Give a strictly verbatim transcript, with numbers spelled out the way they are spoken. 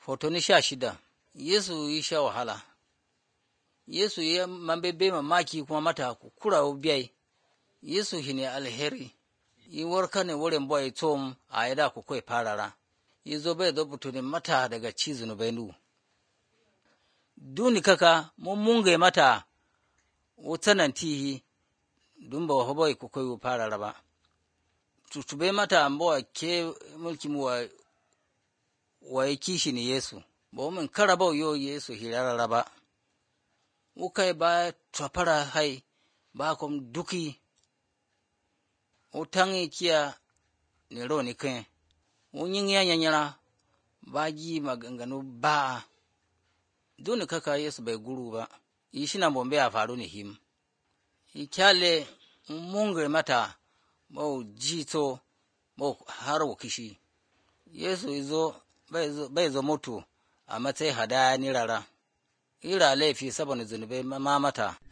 Fotoni sha shida. Yesu yi sha wahala. Yesu ya mambebe mamaki kuma mata kura biyai. Yesu shine alheri. Yi warka ne wurin boy tom a yada ku kai farara. Yi zo bai zo butunin mata daga cizunu bainu. Duni kaka mun mungai mata wutanan tihi dun ba wa boy ku kai farara ba. Tutube mata ambawa ke mulki mu wa wa kishi ne Yesu. Ba mun karaba yo Yesu hirarara ba. Ukai ba tafara hai ba kom duki utangi kia ne ro ni kan unyin ya nyanyara ba ji maganganu ba duni kaka Yesu bai guru ba yi shi na bombe a faru ne him yi kyale mungre mata mau jito mau har kishi Yesu izo bai zo mutu a matsayin hadaya ni rara ira laifi saboda zunubai ma mata